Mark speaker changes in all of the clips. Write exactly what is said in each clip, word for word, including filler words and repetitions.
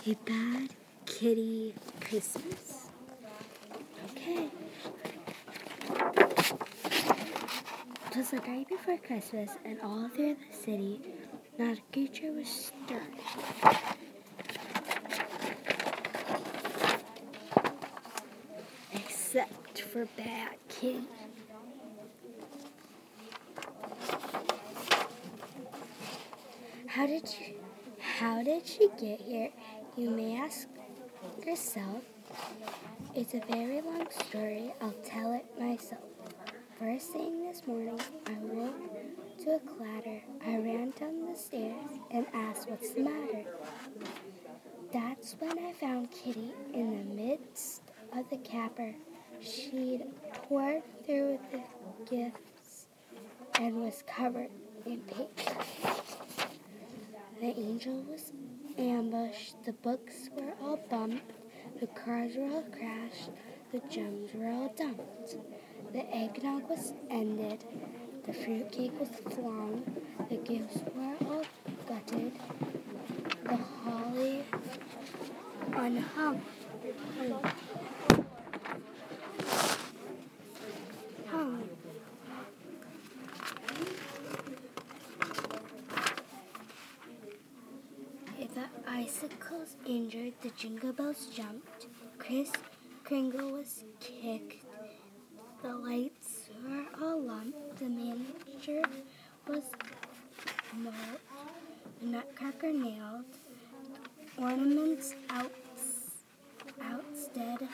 Speaker 1: A Bad Kitty Christmas. Okay. It was the night before Christmas, and all through the city, not a creature was stirring. Except for Bad Kitty. How did you, how did she get here? You may ask yourself. It's a very long story. I'll tell it myself. First thing this morning, I woke to a clatter. I ran down the stairs and asked what's the matter. That's when I found Kitty in the midst of the capper. She'd poured through the gifts and was covered in paper. The angel was ambushed. The books were all bumped. The cards were all crashed. The gems were all dumped. The eggnog was ended. The fruitcake was flung. The gifts were all gutted. The holly unhung. Hung. Hung. The icicles injured. The jingle bells jumped. Kris Kringle was kicked. The lights were all lumped. The manager was mold. The nutcracker nailed. Ornaments out, outstead.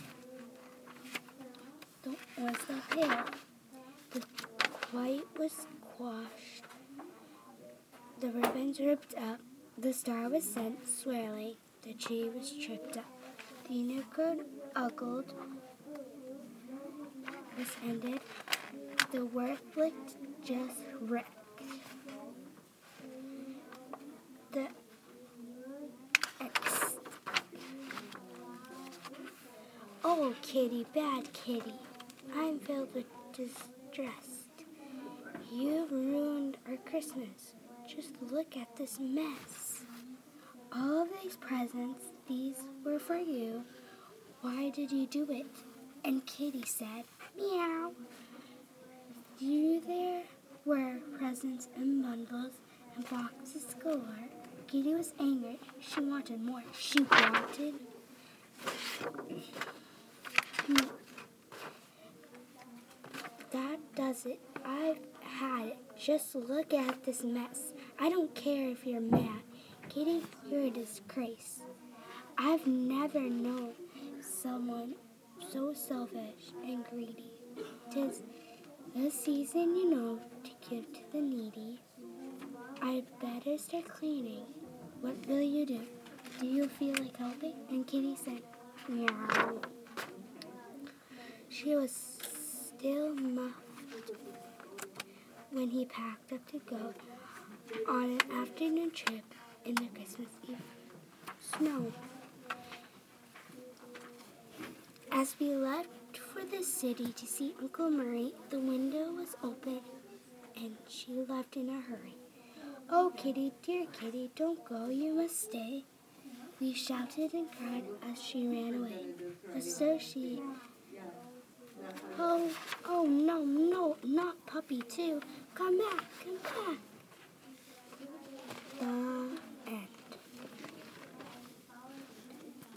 Speaker 1: The was the pail. The white was quashed. The ribbons ripped up. The star was sent swirling. The tree was tripped up. The unicorn ugled was ended. The work looked just wrecked. The ex. Oh, Kitty, bad Kitty, I'm filled with distress. You've ruined our Christmas. Just look at this mess. All of these presents, these were for you. Why did you do it? And Kitty said, meow. You there were presents and bundles and boxes galore. Kitty was angry. She wanted more. She wanted... That does it. I've had it. Just look at this mess. I don't care if you're mad. Kitty, you're a disgrace. I've never known someone so selfish and greedy. 'Tis the season, you know, to give to the needy. I'd better start cleaning. What will you do? Do you feel like helping? And Kitty said, meow. She was still muffled when he packed up to go on an afternoon trip in the Christmas Eve snow. As we left for the city to see Uncle Murray, the window was open and she left in a hurry. Oh, Kitty, dear Kitty, don't go, you must stay. We shouted and cried as she ran away, as though she... Oh, oh, no, no, not Puppy, too. Come back, come back. Uh,